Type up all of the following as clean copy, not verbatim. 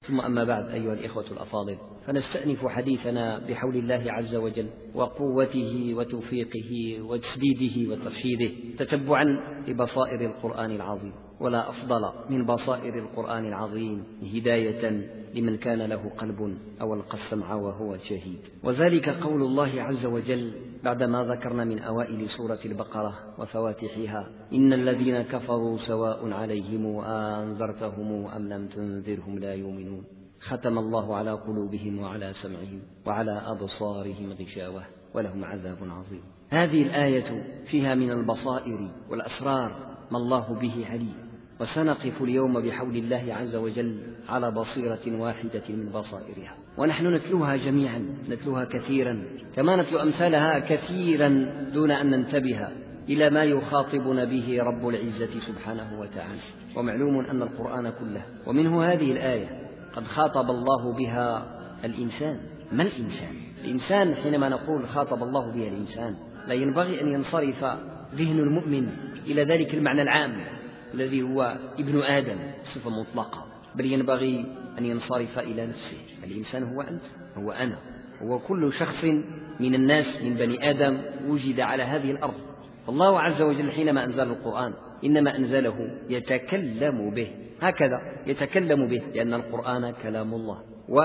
ثم أما بعد، أيها الإخوة الأفاضل، فنستأنف حديثنا بحول الله عز وجل وقوته وتوفيقه وتسديده وترشيده تتبعا لبصائر القرآن العظيم. ولا أفضل من بصائر القرآن العظيم هداية لمن كان له قلب أو ألقى السمع وهو شهيد. وذلك قول الله عز وجل بعدما ذكرنا من أوائل سورة البقرة وفواتحها: إن الذين كفروا سواء عليهم أنذرتهم أم لم تنذرهم لا يؤمنون، ختم الله على قلوبهم وعلى سمعهم وعلى أبصارهم غشاوة ولهم عذاب عظيم. هذه الآية فيها من البصائر والأسرار ما الله به عليم، وسنقف اليوم بحول الله عز وجل على بصيرة واحدة من بصائرها، ونحن نتلوها جميعا، نتلوها كثيرا كما نتلو أمثالها كثيرا دون أن ننتبه إلى ما يخاطبنا به رب العزة سبحانه وتعالى. ومعلوم أن القرآن كله ومنه هذه الآية قد خاطب الله بها الإنسان. ما الإنسان؟ الإنسان حينما نقول خاطب الله بها الإنسان لا ينبغي أن ينصرف ذهن المؤمن إلى ذلك المعنى العام الذي هو ابن آدم صفة مطلقة، بل ينبغي أن ينصرف إلى نفسه. الإنسان هو أنت، هو أنا، هو كل شخص من الناس من بني آدم وجد على هذه الأرض. فالله عز وجل حينما أنزل القرآن إنما أنزله يتكلم به، هكذا يتكلم به، لأن القرآن كلام الله.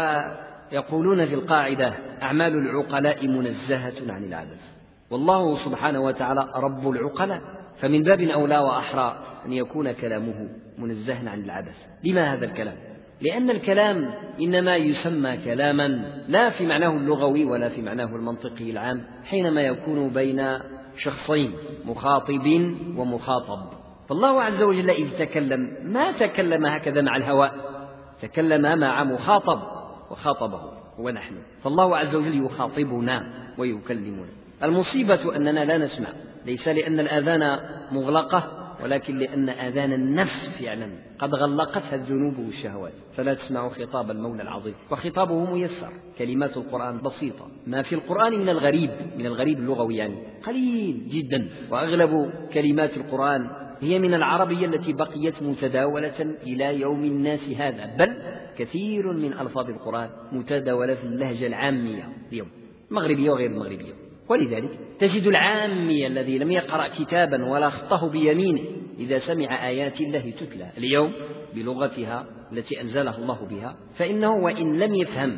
ويقولون في القاعدة: أعمال العقلاء منزهة عن العبث، والله سبحانه وتعالى رب العقلاء، فمن باب أولى وأحرى أن يكون كلامه منزها عن العبث. لما هذا الكلام؟ لأن الكلام إنما يسمى كلاما لا في معناه اللغوي ولا في معناه المنطقي العام حينما يكون بين شخصين، مخاطب ومخاطب. فالله عز وجل إذ تكلم ما تكلم هكذا مع الهواء، تكلم مع مخاطب وخاطبه هو نحن. فالله عز وجل يخاطبنا ويكلمنا. المصيبة أننا لا نسمع، ليس لأن الآذان مغلقة، ولكن لأن آذان النفس فعلا قد غلقتها الذنوب والشهوات، فلا تسمع خطاب المولى العظيم، وخطابه ميسر. كلمات القرآن بسيطة، ما في القرآن من الغريب اللغوي يعني قليل جدا، وأغلب كلمات القرآن هي من العربية التي بقيت متداولة إلى يوم الناس هذا، بل كثير من ألفاظ القرآن متداولة في اللهجة العامية اليوم، مغربية وغير المغربية. ولذلك تجد العامي الذي لم يقرأ كتابا ولا خطه بيمينه إذا سمع آيات الله تتلى اليوم بلغتها التي أنزلها الله بها، فإنه وإن لم يفهم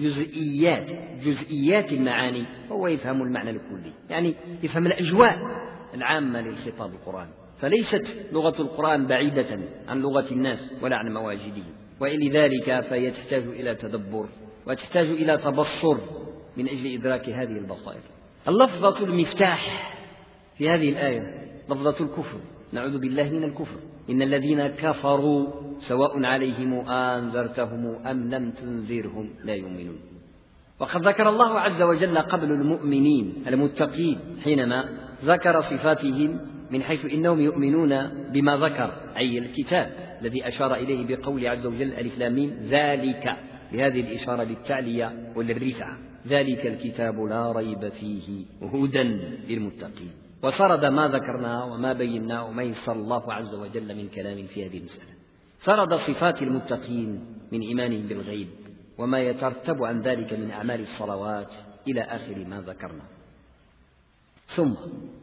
جزئيات المعاني فهو يفهم المعنى الكلي، يعني يفهم الأجواء العامة للخطاب القرآني. فليست لغة القرآن بعيدة عن لغة الناس ولا عن مواجدهم، ولذلك فهي تحتاج إلى تدبر وتحتاج إلى تبصر من أجل إدراك هذه البصائر. اللفظة المفتاح في هذه الآية لفظة الكفر، نعوذ بالله من الكفر. إن الذين كفروا سواء عليهم أنذرتهم أم لم تنذرهم لا يؤمنون. وقد ذكر الله عز وجل قبل المؤمنين المتقين حينما ذكر صفاتهم من حيث إنهم يؤمنون بما ذكر، أي الكتاب الذي أشار إليه بقول عز وجل ألف لام ميم ذلك، بهذه الإشارة للتعلية وللرفعة، ذلك الكتاب لا ريب فيه هدى للمتقين. وسرد ما ذكرنا وما بينا وما يسر الله عز وجل من كلام في هذه المسألة. سرد صفات المتقين من إيمانهم بالغيب وما يترتب عن ذلك من أعمال الصلوات إلى آخر ما ذكرنا. ثم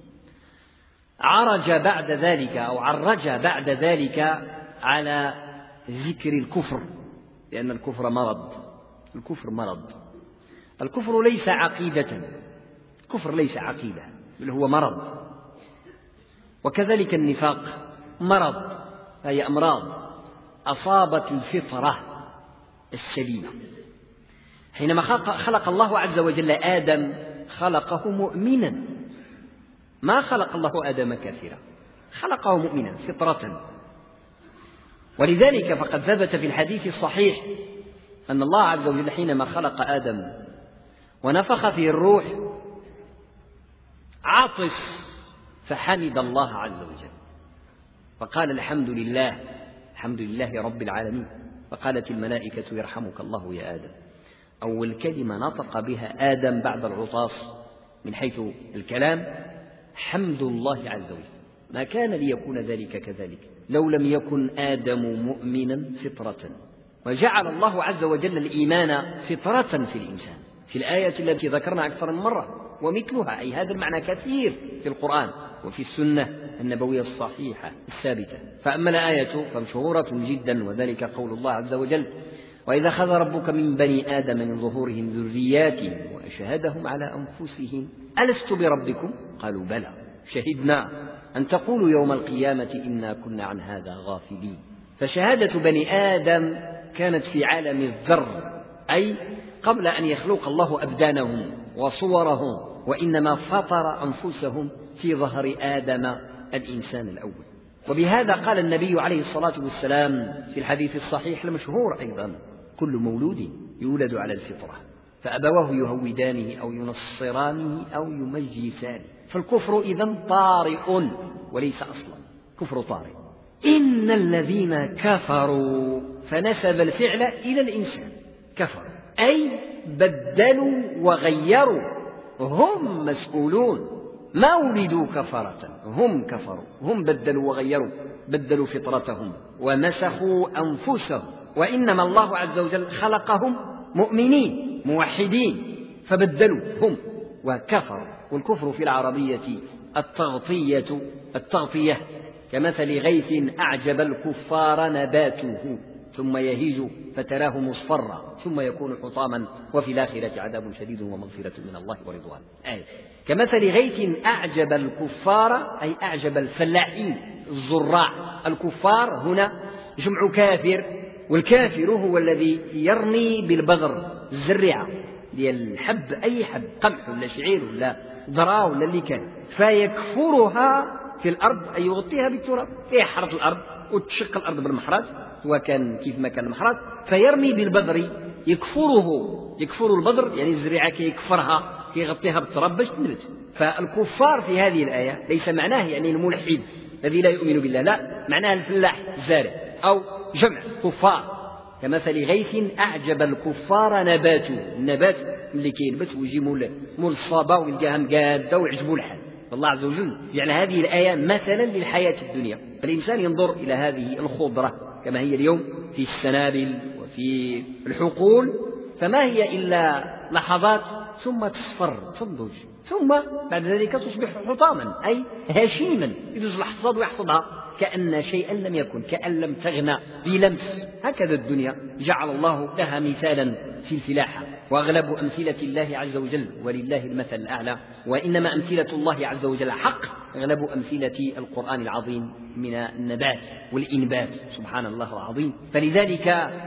عرج بعد ذلك على ذكر الكفر، لأن الكفر مرض. الكفر ليس عقيدة، بل هو مرض. وكذلك النفاق مرض، هي أمراض أصابت الفطرة السليمة. حينما خلق الله عز وجل آدم خلقه مؤمنا، ما خلق الله آدم كافرا، خلقه مؤمنا فطرة. ولذلك فقد ثبت في الحديث الصحيح أن الله عز وجل حينما خلق آدم ونفخ فيه الروح عطس فحمد الله عز وجل فقال الحمد لله رب العالمين. فقالت الملائكة يرحمك الله يا آدم. أول كلمة نطق بها آدم بعد العطاس من حيث الكلام حمد الله عز وجل. ما كان ليكون ذلك كذلك لو لم يكن آدم مؤمنا فطرة، وجعل الله عز وجل الإيمان فطرة في الإنسان في الآية التي ذكرنا أكثر من مرة ومثلها، أي هذا المعنى كثير في القرآن وفي السنة النبوية الصحيحة الثابتة. فأما الآية فمشهورة جدا، وذلك قول الله عز وجل: وإذا أخذ ربك من بني آدم من ظهورهم ذرياتهم وأشهدهم على أنفسهم ألست بربكم قالوا بلى شهدنا أن تقولوا يوم القيامة إنا كنا عن هذا غافلين. فشهادة بني آدم كانت في عالم الذر، أي قبل أن يخلق الله أبدانهم وصورهم، وإنما فطر أنفسهم في ظهر آدم الإنسان الأول. وبهذا قال النبي عليه الصلاة والسلام في الحديث الصحيح المشهور أيضا: كل مولود يولد على الفطرة فأبواه يهودانه أو ينصرانه أو يمجسانه. فالكفر إذن طارئ وليس أصلا، كفر طارئ. إن الذين كفروا فنسب الفعل إلى الإنسان، كفروا أي بدلوا وغيروا، هم مسؤولون، ما ولدوا كفرة، هم كفروا، هم بدلوا وغيروا، بدلوا فطرتهم ومسخوا أنفسهم، وإنما الله عز وجل خلقهم مؤمنين موحدين فبدلوا هم وكفروا. والكفر في العربية التغطية، كمثل غيث أعجب الكفار نباته ثم يهيج فتراه مصفرا ثم يكون حطاما وفي الآخرة عذاب شديد ومغفرة من الله ورضوان. كمثل غيث أعجب الكفار أي أعجب الفلاحين الزراع. الكفار هنا جمع كافر، والكافر هو الذي يرمي بالبذر الزريعة ديال الحب، أي حب، قمح ولا شعير ولا ذرة ولا اللي كان، فيكفرها في الأرض أي يغطيها بالتراب، يحرث الأرض وتشق الأرض بالمحرث وكان كيف ما كان المحرث، فيرمي بالبذر يكفر البذر، يعني الزريعة كيكفرها كيغطيها بالتراب باش تنبت. فالكفار في هذه الآية ليس معناه يعني الملحد الذي لا يؤمن بالله، لا، معناه الفلاح الزارع أو جمع كفار. كمثل غيث أعجب الكفار نباته، النبات اللي كينبت ويجي مول الصابة ويلقاها مقادة ويعجبه الحال. الله عز وجل جعل هذه الآية مثلا للحياة الدنيا، فالإنسان ينظر إلى هذه الخضرة كما هي اليوم في السنابل وفي الحقول، فما هي إلا لحظات ثم تصفر تنضج، ثم بعد ذلك تصبح حطاما أي هشيما، يدوز الحصاد ويحصدها كأن شيئا لم يكن، كأن لم تغنى بلمس. هكذا الدنيا جعل الله لها مثالا في الفلاحة. وأغلب أمثلة الله عز وجل ولله المثل الأعلى، وإنما أمثلة الله عز وجل حق، أغلب أمثلة القرآن العظيم من النبات والإنبات، سبحان الله العظيم. فلذلك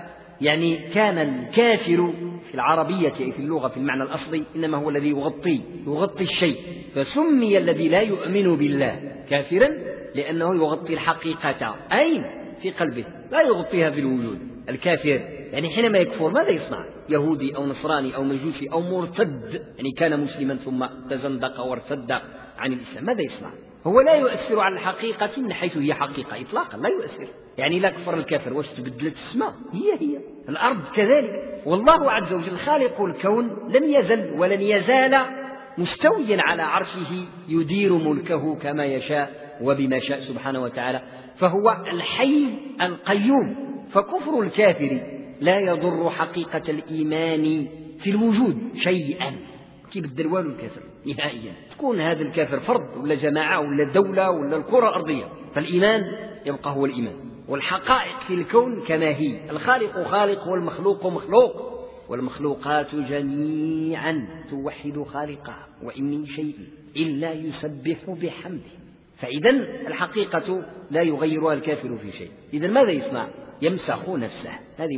يعني كان الكافر في العربية أي في اللغة في المعنى الأصلي إنما هو الذي يغطي الشيء، فسمي الذي لا يؤمن بالله كافرا لأنه يغطي الحقيقة أين في قلبه، لا يغطيها في الوجود. الكافر يعني حينما يكفر ماذا يصنع؟ يهودي أو نصراني أو مجوسي أو مرتد، يعني كان مسلما ثم تزندق وارتد عن الإسلام، ماذا يصنع؟ هو لا يؤثر على الحقيقة من حيث هي حقيقة إطلاقا، لا يؤثر. يعني لا كفر الكافر واش تبدلت السماء، هي الأرض كذلك. والله عز وجل خالق الكون لم يزل ولن يزال مستويا على عرشه يدير ملكه كما يشاء وبما شاء سبحانه وتعالى، فهو الحي القيوم. فكفر الكافر لا يضر حقيقة الإيمان في الوجود شيئا، كيبدل والو الكافر نهائيا، تكون هذا الكافر فرد ولا جماعة ولا دولة ولا الكرة الأرضية، فالإيمان يبقى هو الإيمان. والحقائق في الكون كما هي، الخالق خالق والمخلوق مخلوق، والمخلوقات جميعا توحد خالقها وإن من شيء إلا يسبح بحمده. فإذا الحقيقة لا يغيرها الكافر في شيء. إذا ماذا يصنع؟ يمسخ نفسه، هذه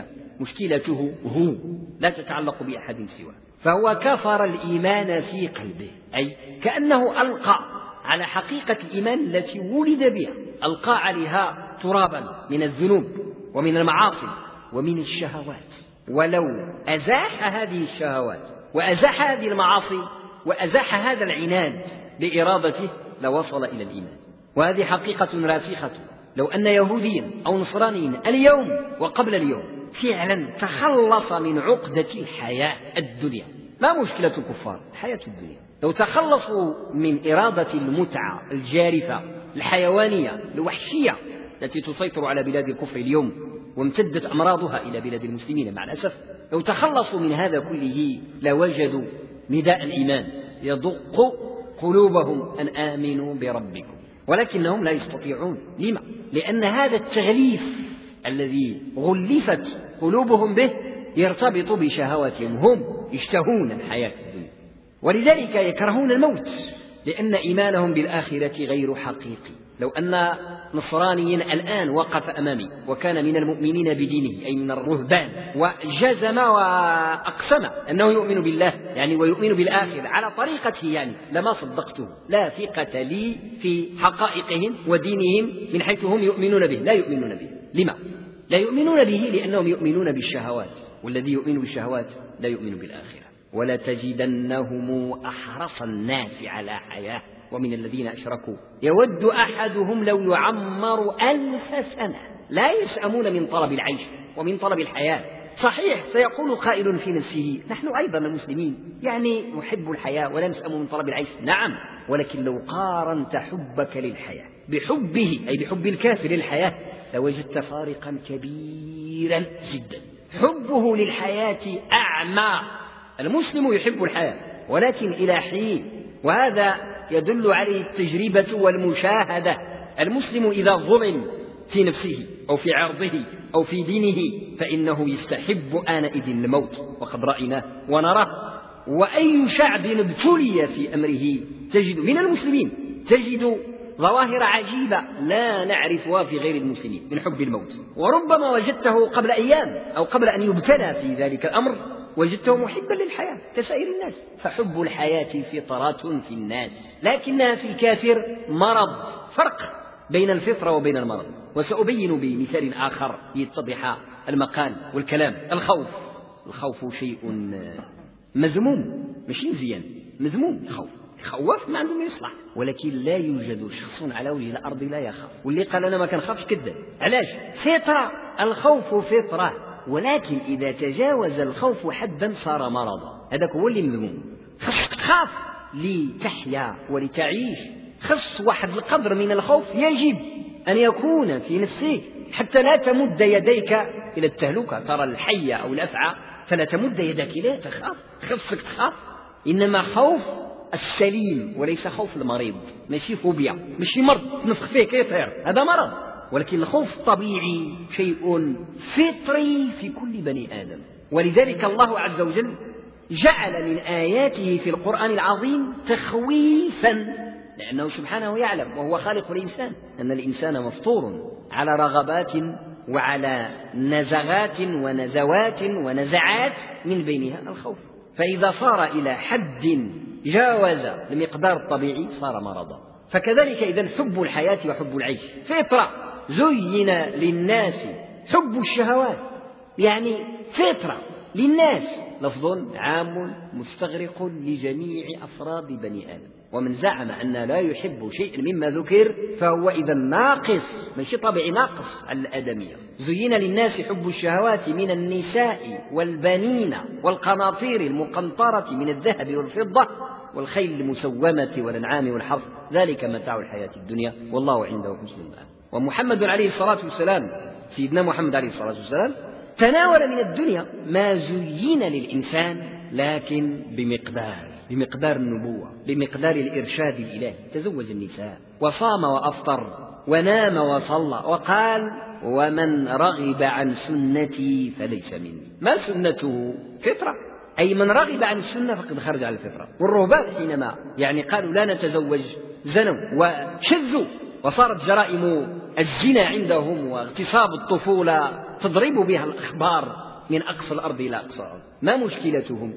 مشكلته هو، لا تتعلق بأحد سواه. فهو كفر الإيمان في قلبه، أي كأنه ألقى على حقيقة الإيمان التي ولد بها، ألقى عليها ترابا من الذنوب ومن المعاصي ومن الشهوات. ولو أزاح هذه الشهوات وأزاح هذه المعاصي وأزاح هذا العناد بإرادته لوصل إلى الإيمان. وهذه حقيقة راسخة. لو أن يهوديا أو نصرانيا اليوم وقبل اليوم فعلا تخلص من عقدة الحياة الدنيا، ما مشكلة الكفار؟ الحياة الدنيا. لو تخلصوا من إرادة المتعة الجارفة الحيوانية الوحشية التي تسيطر على بلاد الكفر اليوم، وامتدت أمراضها إلى بلاد المسلمين مع الأسف. لو تخلصوا من هذا كله لوجدوا نداء الإيمان يدق قلوبهم أن آمنوا بربكم، ولكنهم لا يستطيعون. لما؟ لأن هذا التغليف الذي غلفت قلوبهم به يرتبط بشهواتهم، هم يشتهون الحياة الدنيا، ولذلك يكرهون الموت، لأن إيمانهم بالآخرة غير حقيقي. لو أن نصرانيا الآن وقف أمامي وكان من المؤمنين بدينه أي من الرهبان وجزم وأقسم أنه يؤمن بالله ويؤمن بالآخرة على طريقته لما صدقته. لا ثقة لي في حقائقهم ودينهم من حيث هم يؤمنون به، لا يؤمنون به. لما؟ لا يؤمنون به لأنهم يؤمنون بالشهوات، والذي يؤمن بالشهوات لا يؤمن بالآخرة. ولتجدنهم أحرص الناس على حياة ومن الذين أشركوا يود أحدهم لو يعمر 1000 سنة. لا يسأمون من طلب العيش ومن طلب الحياة. صحيح سيقول قائل في نفسه نحن أيضا المسلمين نحب الحياة ولا نسأم من طلب العيش. نعم، ولكن لو قارنت حبك للحياة بحبه أي بحب الكافر للحياة لوجدت فارقا كبيرا جدا. حبه للحياة أعمى. المسلم يحب الحياة ولكن إلى حين، وهذا يدل عليه التجربة والمشاهدة. المسلم إذا ظلم في نفسه أو في عرضه أو في دينه فإنه يستحب آنئذ الموت، وقد رأيناه ونراه. وأي شعب ابتلي في أمره تجد من المسلمين تجد ظواهر عجيبة لا نعرفها في غير المسلمين من حب الموت، وربما وجدته قبل أيام أو قبل أن يبتلى في ذلك الأمر وجدته محبا للحياة كسائر الناس. فحب الحياة فطرة في الناس، لكنها في الكافر مرض. فرق بين الفطرة وبين المرض، وسأبين بمثال آخر ليتضح المقال والكلام. الخوف شيء مذموم، مش مزيان، مذموم. خوف ما عنده ما يصلح، ولكن لا يوجد شخص على وجه الأرض لا يخاف، واللي قال أنا ما كنخافش كذاب. علاش؟ فطرة. الخوف فطرة، ولكن إذا تجاوز الخوف حدا صار مرضا. هذاك هو اللي مذموم. خصك تخاف لتحيا ولتعيش، خص واحد القدر من الخوف يجب أن يكون في نفسك حتى لا تمد يديك إلى التهلكة. ترى الحية أو الأفعى فلا تمد يدك إليه تخاف، خصك تخاف. إنما خوف السليم وليس خوف المريض، ماشي فوبيا، ماشي مرض تنفخ فيه كيطير، هذا مرض. ولكن الخوف الطبيعي شيء فطري في كل بني آدم. ولذلك الله عز وجل جعل من آياته في القرآن العظيم تخويفا، لأنه سبحانه يعلم وهو خالق الإنسان أن الإنسان مفطور على رغبات وعلى نزغات ونزوات ونزعات من بينها الخوف. فإذا صار إلى حد جاوز المقدار الطبيعي صار مرضا. فكذلك إذن حب الحياة وحب العيش فطرة. زين للناس حب الشهوات، فطرة للناس، لفظ عام مستغرق لجميع أفراد بني آدم. ومن زعم أن لا يحب شيء مما ذكر فهو إذا ناقص، ماشي طبيعي، ناقص على الآدمية. زين للناس حب الشهوات من النساء والبنين والقناطير المقنطرة من الذهب والفضة والخيل المسومة والأنعام والحرث، ذلك متاع الحياة الدنيا والله عنده حسن المآب. ومحمد عليه الصلاة والسلام، سيدنا محمد عليه الصلاة والسلام، تناول من الدنيا ما زين للإنسان، لكن بمقدار النبوة، بمقدار الإرشاد الإلهي. تزوج النساء وصام وأفطر ونام وصلى، وقال ومن رغب عن سنتي فليس مني. ما سنته؟ فطرة، أي من رغب عن السنة فقد خرج على الفطرة. والرهبان حينما قالوا لا نتزوج زنوا وشذوا، وصارت جرائم الزنا عندهم واغتصاب الطفولة تضرب بها الأخبار من أقصى الأرض إلى أقصى الأرض. ما مشكلتهم؟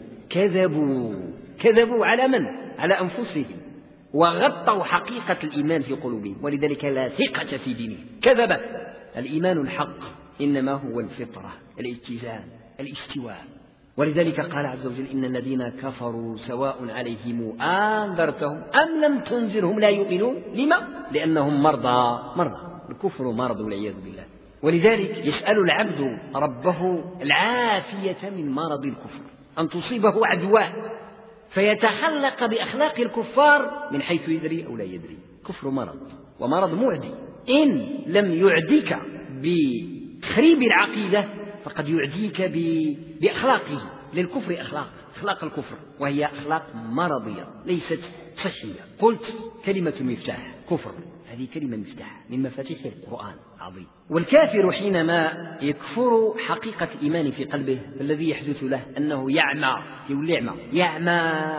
كذبوا على من؟ على أنفسهم، وغطوا حقيقة الإيمان في قلوبهم، ولذلك لا ثقة في دينهم. كذب. الإيمان الحق إنما هو الفطرة، الاتزان، الاستواء. ولذلك قال عز وجل إن الذين كفروا سواء عليهم أنذرتهم أم لم تنذرهم لا يؤمنون. لما؟ لأنهم مرضى. الكفر مرض والعياذ بالله. ولذلك يسأل العبد ربه العافية من مرض الكفر، أن تصيبه عدواه فيتخلق بأخلاق الكفار من حيث يدري أو لا يدري. كفر مرض، ومرض معدي. إن لم يعدك تخريب العقيدة فقد يعديك بأخلاقه. للكفر أخلاق الكفر، وهي أخلاق مرضية ليست صحية. قلت كلمة مفتاح كفر، هذه كلمة مفتاح من مفاتيح القرآن العظيم. والكافر حينما يكفر حقيقة الإيمان في قلبه الذي يحدث له أنه يعمى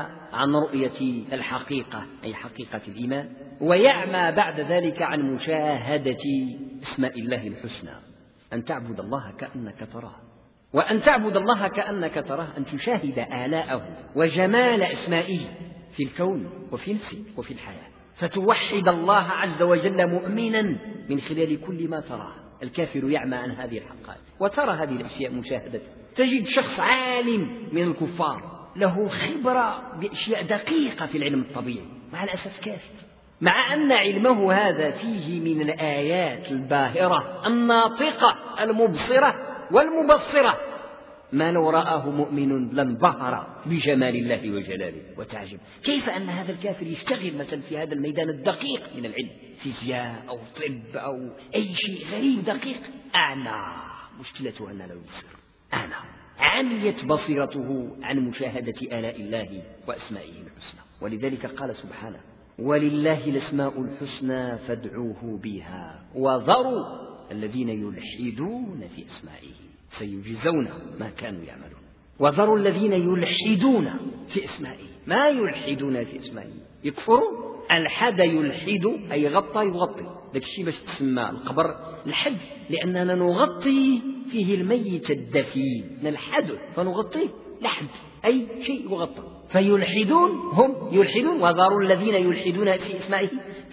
عن رؤية الحقيقة أي حقيقة الإيمان، ويعمى بعد ذلك عن مشاهدة اسماء الله الحسنى. أن تعبد الله كأنك تراه، وأن تعبد الله كأنك تراه أن تشاهد آلاءه وجمال أسمائه في الكون وفي نفسك وفي الحياة، فتوحد الله عز وجل مؤمنا من خلال كل ما تراه. الكافر يعمى عن هذه الحقائق وترى هذه الأشياء مشاهدة. تجد شخص عالم من الكفار له خبرة بأشياء دقيقة في العلم الطبيعي، مع الأسف كافر، مع أن علمه هذا فيه من الآيات الباهرة الناطقة المبصرة والمبصرة ما لو رآه مؤمن لانبهر بجمال الله وجلاله. وتعجب كيف أن هذا الكافر يشتغل مثلا في هذا الميدان الدقيق من العلم، فيزياء أو طب أو أي شيء غريب دقيق، أعمى. مشكلته أن لا يبصر، أعمى، عميت بصيرته عن مشاهدة آلاء الله وأسمائه الحسنى. ولذلك قال سبحانه: ولله الأسماء الحسنى فادعوه بها وذروا الذين يلحدون في أسمائه سيجزون ما كانوا يعملون. وذروا الذين يلحدون في أسمائه، ما يلحدون في أسمائه يكفرون. الحد يلحد أي غطى يغطي، ذاك الشيء باش تسمى القبر الحد، لأننا نغطي فيه الميت الدفين، نلحد فنغطيه لحد أي شيء يغطى. فيلحدون، هم يلحدون. وذروا الذين يلحدون في أسمائه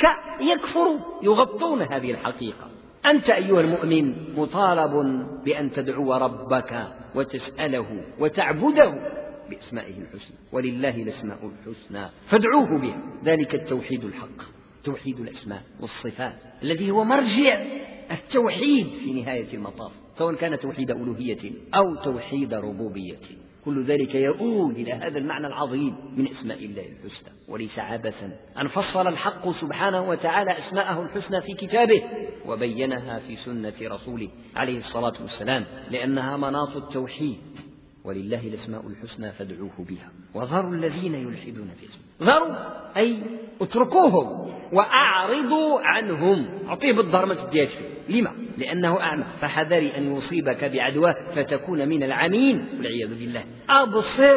يكفروا، يغطون هذه الحقيقة. أنت أيها المؤمن مطالب بأن تدعو ربك وتسأله وتعبده بأسمائه الحسنى، ولله الأسماء الحسنى فادعوه بها. ذلك التوحيد الحق، توحيد الأسماء والصفات الذي هو مرجع التوحيد في نهاية المطاف، سواء كان توحيد ألوهية أو توحيد ربوبية، كل ذلك يؤول إلى هذا المعنى العظيم من أسماء الله الحسنى. وليس عبثا أن فصل الحق سبحانه وتعالى أسماءه الحسنى في كتابه وبينها في سنة رسوله عليه الصلاة والسلام، لأنها مناط التوحيد. ولله الأسماء الحسنى فادعوه بها وذروا الذين يلحدون في اسمه. ذروا أي اتركوهم وأعرضوا عنهم، أعطيه بالظهر ما تديهاش فيه. لما؟ لأنه أعمى، فحذري أن يصيبك بعدواه فتكون من العمين والعياذ بالله. أبصر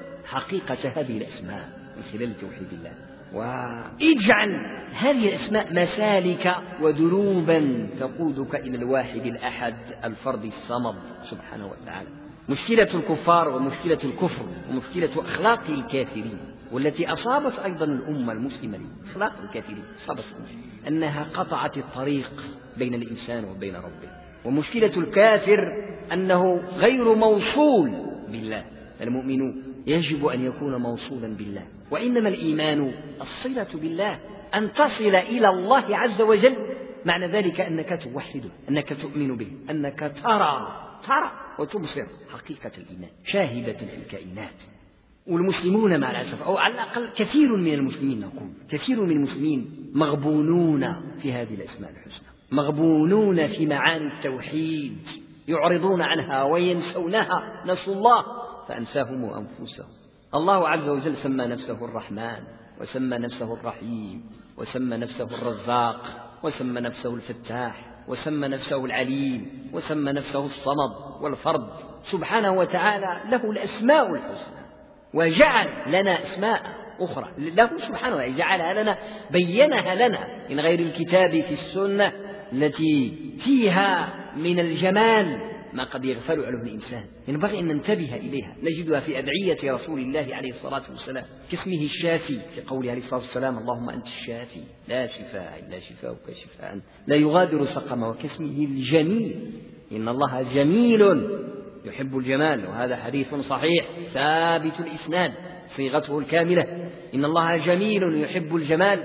حقيقة هذه الأسماء من خلال توحيد الله، واجعل هذه الأسماء مسالك ودروبا تقودك إلى الواحد الأحد الفرد الصمد سبحانه وتعالى. مشكلة الكفار ومشكلة الكفر ومشكلة أخلاق الكافرين، والتي أصابت أيضا الأمة المسلمة، أخلاق الكافرين أصابت أنها قطعت الطريق بين الإنسان وبين ربه. ومشكلة الكافر أنه غير موصول بالله. المؤمن يجب أن يكون موصولا بالله، وإنما الإيمان الصلة بالله، أن تصل إلى الله عز وجل. معنى ذلك أنك توحده، أنك تؤمن به، أنك ترى وتبصر حقيقة الإيمان شاهدة في الكائنات. والمسلمون مع الأسف، أو على الأقل كثير من المسلمين، نقول كثير من المسلمين مغبونون في هذه الأسماء الحسنى، مغبونون في معاني التوحيد، يعرضون عنها وينسونها، نسوا الله فأنساهم أنفسهم. الله عز وجل سمى نفسه الرحمن، وسمى نفسه الرحيم، وسمى نفسه الرزاق، وسمى نفسه الفتاح، وسمى نفسه العليم، وسمى نفسه الصمد والفرد سبحانه وتعالى. له الأسماء الحسنى، وجعل لنا أسماء أخرى له سبحانه وتعالى، جعلها لنا، بينها لنا من غير الكتاب في السنة، التي فيها من الجمال ما قد يغفل عنه الإنسان. ينبغي أن ننتبه إليها. نجدها في أدعية رسول الله عليه الصلاة والسلام، كاسمه الشافي في قوله عليه الصلاة والسلام: اللهم أنت الشافي لا شفاء إلا شفاؤك شفاء لا يغادر سقما. وكاسمه الجميل، إن الله جميل يحب الجمال، وهذا حديث صحيح ثابت الإسناد صيغته الكاملة. إن الله جميل يحب الجمال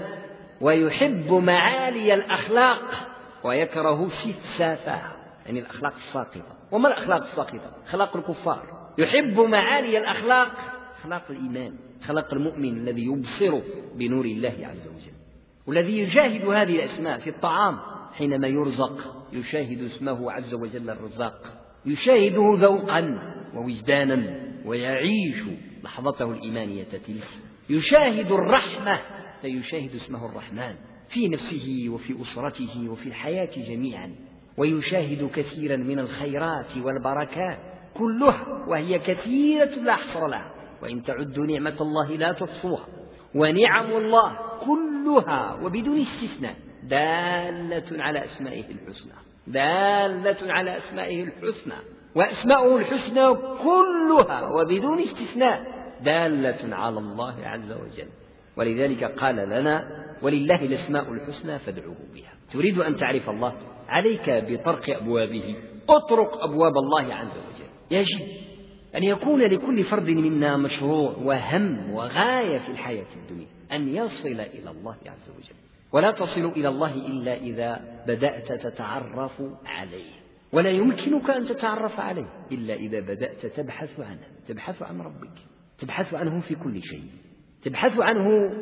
ويحب معالي الأخلاق ويكره سفسافها، يعني الأخلاق الساقطة. وما الأخلاق الساقطة؟ أخلاق الكفار. يحب معالي الأخلاق، أخلاق الإيمان، أخلاق المؤمن الذي يبصر بنور الله عز وجل، والذي يجاهد هذه الأسماء في الطعام حينما يرزق يشاهد اسمه عز وجل الرزاق، يشاهده ذوقا ووجدانا ويعيش لحظته الإيمانية تلك. يشاهد الرحمة فيشاهد اسمه الرحمن في نفسه وفي أسرته وفي الحياة جميعا، ويشاهد كثيرا من الخيرات والبركات كلها وهي كثيرة لا حصر لها، وإن تعدوا نعمة الله لا تحصوها، ونعم الله كلها وبدون استثناء دالة على أسمائه الحسنى، دالة على أسمائه الحسنى، وأسماؤه الحسنى كلها وبدون استثناء دالة على الله عز وجل. ولذلك قال لنا: ولله الأسماء الحسنى فادعوه بها. تريد أن تعرف الله؟ عليك بطرق أبوابه، اطرق أبواب الله عز وجل. يجب أن يكون لكل فرد منا مشروع وهم وغاية في الحياة الدنيا أن يصل إلى الله عز وجل، ولا تصل إلى الله إلا إذا بدأت تتعرف عليه، ولا يمكنك أن تتعرف عليه إلا إذا بدأت تبحث عنه، تبحث عن ربك، تبحث عنه في كل شيء، تبحث عنه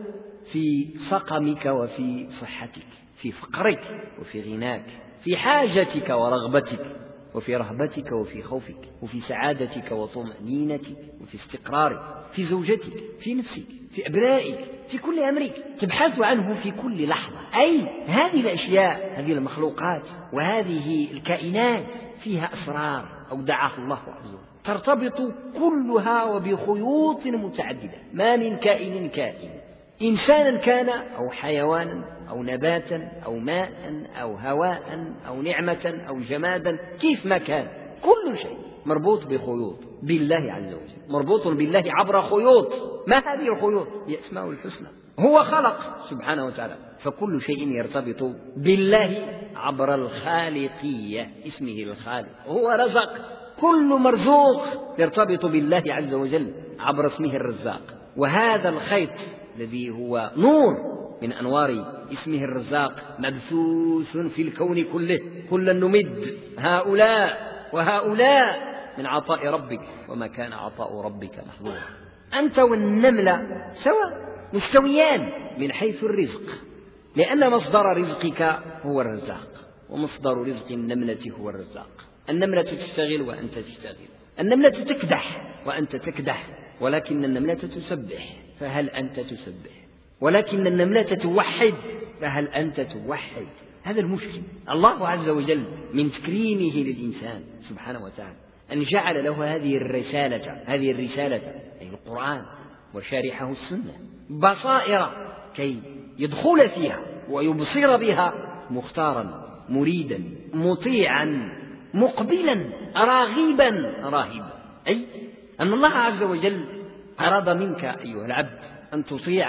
في سقمك وفي صحتك، في فقرك وفي غناك، في حاجتك ورغبتك، وفي رهبتك وفي خوفك، وفي سعادتك وطمأنينتك، وفي استقرارك، في زوجتك، في نفسك، في أبنائك، في كل أمرك، تبحث عنه في كل لحظة. أي هذه الأشياء، هذه المخلوقات وهذه الكائنات فيها أسرار أودعها الله عز وجل، ترتبط كلها وبخيوط متعددة. ما من كائن إنسانا كان أو حيوانا أو نباتا أو ماء أو هواء أو نعمة أو جمادا، كيف ما كان كل شيء مربوط بخيوط بالله عز وجل، مربوط بالله عبر خيوط. ما هذه الخيوط؟ هي أسماء الحسنى. هو خلق سبحانه وتعالى، فكل شيء يرتبط بالله عبر الخالقية، اسمه الخالق. هو رزق، كل مرزوق يرتبط بالله عز وجل عبر اسمه الرزاق. وهذا الخيط الذي هو نور من أنوار اسمه الرزاق مبثوث في الكون كله، كلا نمد هؤلاء وهؤلاء من عطاء ربك وما كان عطاء ربك محظورا. أنت والنملة سواء، مستويان من حيث الرزق، لأن مصدر رزقك هو الرزاق، ومصدر رزق النملة هو الرزاق. النملة تشتغل وأنت تشتغل، النملة تكدح وأنت تكدح، ولكن النملة تسبح فهل أنت تسبح؟ ولكن النملة توحد فهل أنت توحد؟ هذا المشكل. الله عز وجل من تكريمه للإنسان سبحانه وتعالى أن جعل له هذه الرسالة أي القرآن وشارحه السنة بصائر كي يدخل فيها ويبصر بها مختارا مريدا مطيعا مقبلا راغبا راهبا. أي أن الله عز وجل أراد منك أيها العبد أن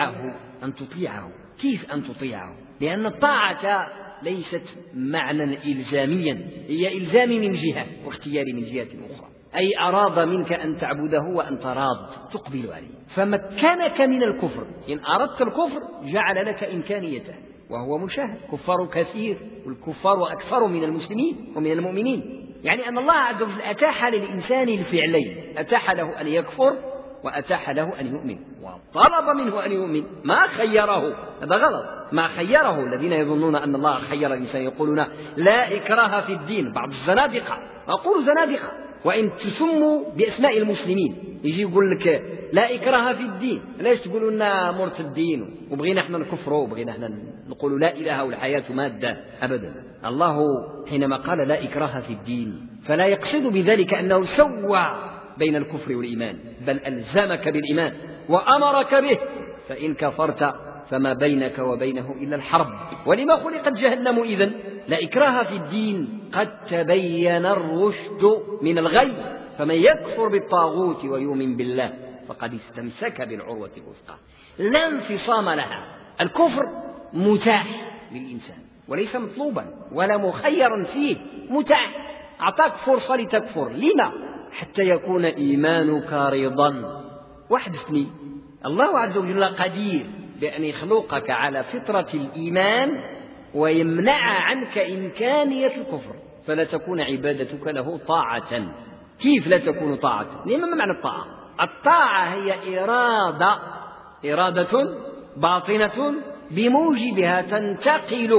تطيعه. كيف أن تطيعه؟ لأن الطاعة ليست معنى إلزاميا، هي إلزام من جهة واختيار من جهة أخرى. أي أراد منك أن تعبده وأنت راض تقبل عليه، فمكنك من الكفر. إن أردت الكفر جعل لك إمكانيته، وهو مشاهد. كفار كثير، والكفار أكثر من المسلمين ومن المؤمنين. يعني أن الله عز وجل أتاح للإنسان الفعلين، أتاح له أن يكفر وأتاح له أن يؤمن، وطلب منه أن يؤمن، ما خيره. هذا غلط، ما خيره. الذين يظنون أن الله خير الإنسان يقولون لا إكراه في الدين. بعض الزنادقة، أقول زنادقة وإن تسموا بأسماء المسلمين، يجي يقول لك لا إكراه في الدين، ليش تقولوا لنا مرتدين وبغينا احنا نكفر وبغينا احنا نقول لا إله والحياة مادة؟ أبدا. الله حينما قال لا إكراه في الدين فلا يقصد بذلك أنه سوى بين الكفر والإيمان، بل ألزمك بالإيمان وأمرك به، فإن كفرت فما بينك وبينه إلا الحرب. ولما خلقت جهنم إذن؟ لا إكراه في الدين، قد تبين الرشد من الغي، فمن يكفر بالطاغوت ويؤمن بالله فقد استمسك بالعروة الوثقى لا انفصام لها. الكفر متاح للإنسان وليس مطلوبا ولا مخيرا فيه، متاح. أعطاك فرصة لتكفر، لما؟ حتى يكون إيمانك رضا. واحدثني، الله عز وجل قدير بأن يخلقك على فطرة الإيمان ويمنع عنك إمكانية الكفر، فلا تكون عبادتك له طاعة. كيف لا تكون طاعة؟ ما معنى الطاعة؟ الطاعة هي إرادة باطنة بموجبها تنتقل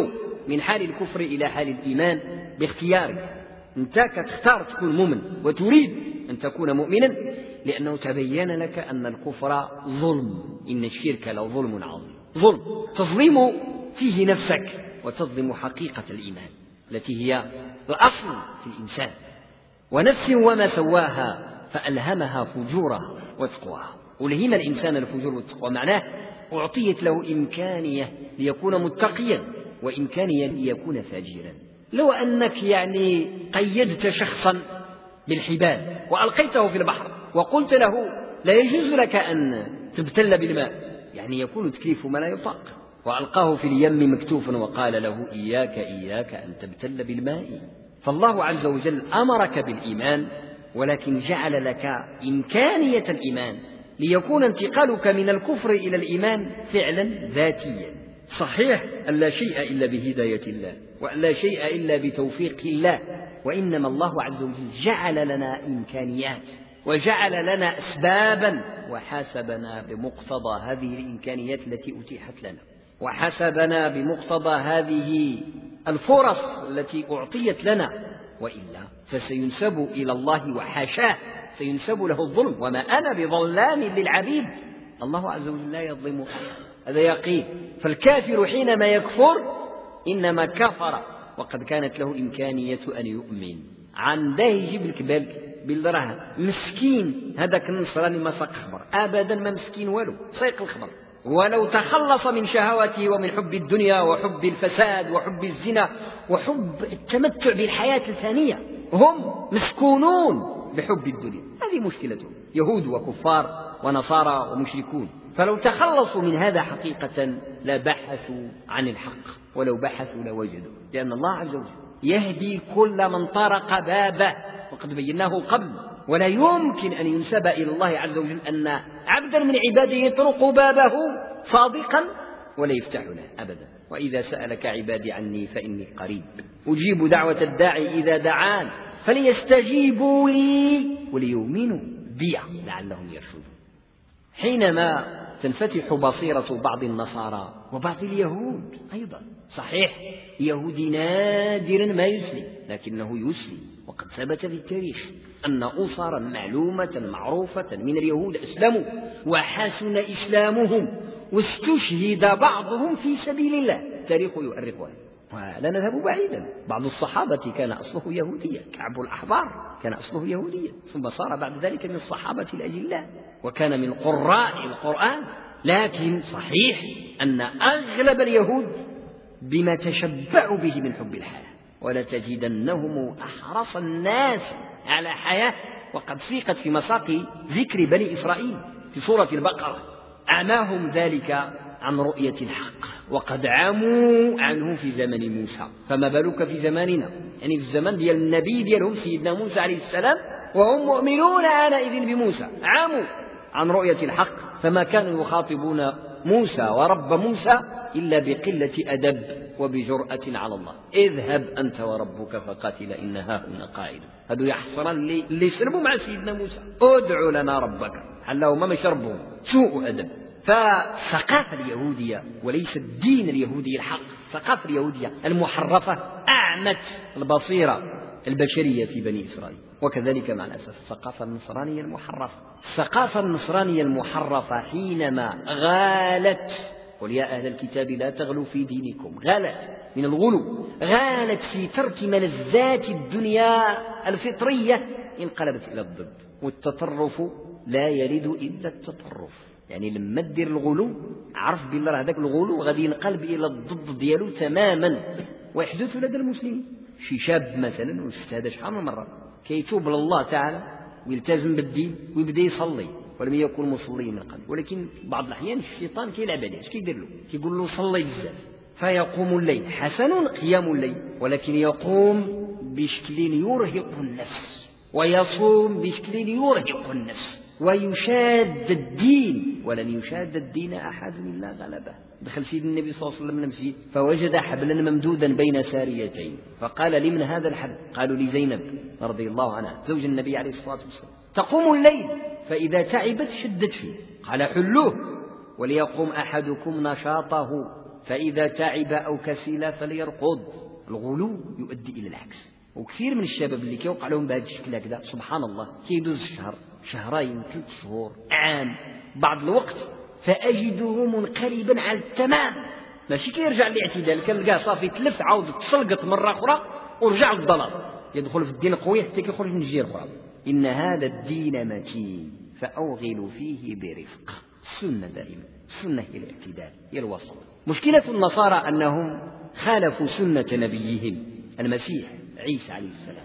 من حال الكفر إلى حال الإيمان باختيارك. أنت كتختار تكون مؤمن وتريد أن تكون مؤمنا، لأنه تبين لك أن الكفر ظلم، إن الشرك لظلم عظيم. ظلم تظلم فيه نفسك وتظلم حقيقة الإيمان التي هي الأصل في الإنسان. ونفس وما سواها فألهمها فجورها وتقواها. ألهم الإنسان الفجور والتقوى معناه أعطيت له إمكانية ليكون متقيا وإمكانية ليكون فاجرا. لو أنك قيدت شخصا بالحبال وألقيته في البحر وقلت له لا يجوز لك أن تبتل بالماء، يكون تكليف ما لا يطاق، وألقاه في اليم مكتوفا وقال له إياك أن تبتل بالماء. فالله عز وجل أمرك بالإيمان، ولكن جعل لك إمكانية الإيمان ليكون انتقالك من الكفر إلى الإيمان فعلا ذاتيا. صحيح أن لا شيء إلا بهداية الله، وأن لا شيء إلا بتوفيق الله، وإنما الله عز وجل جعل لنا إمكانيات وجعل لنا أسبابا، وحاسبنا بمقتضى هذه الإمكانيات التي أتيحت لنا، وحاسبنا بمقتضى هذه الفرص التي أعطيت لنا، وإلا فسينسب إلى الله وحاشاه، سينسب له الظلم، وما أنا بظلام للعبيد. الله عز وجل لا يظلم أحد، هذا يقين. فالكافر حينما يكفر إنما كفر وقد كانت له إمكانية أن يؤمن. عنده يجيب لك بالك بالدراهم مسكين، هذاك النصراني ما ساق خبر أبدا، ما مسكين والو، سيق الخبر. ولو تخلص من شهواته ومن حب الدنيا وحب الفساد وحب الزنا وحب التمتع بالحياة الثانية، هم مسكونون بحب الدنيا، هذه مشكلتهم، يهود وكفار ونصارى ومشركون. فلو تخلصوا من هذا حقيقة لبحثوا عن الحق، ولو بحثوا لوجدوا، لأن الله عز وجل يهدي كل من طرق بابه، وقد بيناه قبل. ولا يمكن أن ينسب إلى الله عز وجل أن عبدا من عباده يطرق بابه صادقا ولا يفتح له أبدا. وإذا سألك عبادي عني فإني قريب أجيب دعوة الداعي إذا دعان فليستجيبوا لي وليؤمنوا بي لعلهم يرشدون. حينما تنفتح بصيرة بعض النصارى وبعض اليهود أيضا، صحيح يهودي نادرا ما يسلم، لكنه يسلم، وقد ثبت في التاريخ أن أسرا معلومة معروفة من اليهود أسلموا وحسن إسلامهم واستشهد بعضهم في سبيل الله، التاريخ يؤرخها. ولا نذهب بعيدا، بعض الصحابة كان أصله يهوديا، كعب الأحبار كان أصله يهوديا، ثم صار بعد ذلك من الصحابة الأجلاء وكان من قراء القرآن. لكن صحيح أن أغلب اليهود بما تشبعوا به من حب الحياة، ولتجدنهم أحرص الناس على حياة. وقد سيقت في مساق ذكر بني إسرائيل في سورة البقرة، أعماهم ذلك عن رؤية الحق، وقد عموا عنه في زمن موسى، فما بالك في زماننا، في الزمن ديال النبي ديالهم سيدنا موسى عليه السلام، وهم مؤمنون آنئذ بموسى، عموا عن رؤية الحق، فما كانوا يخاطبون موسى ورب موسى إلا بقلة أدب وبجرأة على الله. اذهب أنت وربك فقاتل إن هاهنا قاعد. هذا يحصرا اللي سلموا مع سيدنا موسى، ادعوا لنا ربك، حلهم ما شربهم، سوء أدب. فالثقافة اليهودية وليس الدين اليهودي الحق، الثقافة اليهودية المحرفة أعمت البصيرة البشرية في بني إسرائيل. وكذلك مع الأسف الثقافة النصرانية المحرفة، الثقافة النصرانية المحرفة حينما غالت، قل يا أهل الكتاب لا تغلوا في دينكم، غالت من الغلو، غالت في ترك ملذات الدنيا الفطرية، انقلبت إلى الضد. والتطرف لا يرد إلا التطرف، لما تدير الغلو عرف بالله هذاك الغلو غادي ينقلب إلى الضد ديالو تماما. ويحدث لدى المسلمين شي شاب مثلا، وشفت هذا شحال من مرة، كيتوب لله تعالى ويلتزم بالدين ويبدا يصلي ولم يكن مصليا من قبل، ولكن بعض الأحيان الشيطان كيلعب عليه، اش كيدير له؟ كيقول له صلي بزاف، فيقوم الليل، حسن قيام الليل، ولكن يقوم بشكل يرهق النفس، ويصوم بشكل يرهق النفس، ويشاد الدين، ولن يشاد الدين أحد إلا غلبه. دخل سيدنا النبي صلى الله عليه وسلم المسجد فوجد حبلا ممدودا بين ساريتين، فقال لمن هذا الحبل؟ قالوا لزينب رضي الله عنها زوج النبي عليه الصلاة والسلام، تقوم الليل فإذا تعبت شدت فيه، قال حلوه وليقوم أحدكم نشاطه فإذا تعب أو كسل فليرقد. الغلو يؤدي إلى العكس. وكثير من الشباب اللي كيوقع لهم بهذا الشكل هكذا سبحان الله كيدوز شهر، شهرين، 3 شهور، عام، بعض الوقت فأجده منقلبا على التمام، ماشي كيرجع للاعتدال، كنلقاه صافي تلف عاود تسلقط مرة أخرى ورجع للضلال، يدخل في الدين قوي حتى كيخرج من الجير أخرى. إن هذا الدين متين فأوغلوا فيه برفق. السنة دائما، السنة هي الاعتدال، هي الوسط. مشكلة النصارى أنهم خالفوا سنة نبيهم المسيح عيسى عليه السلام،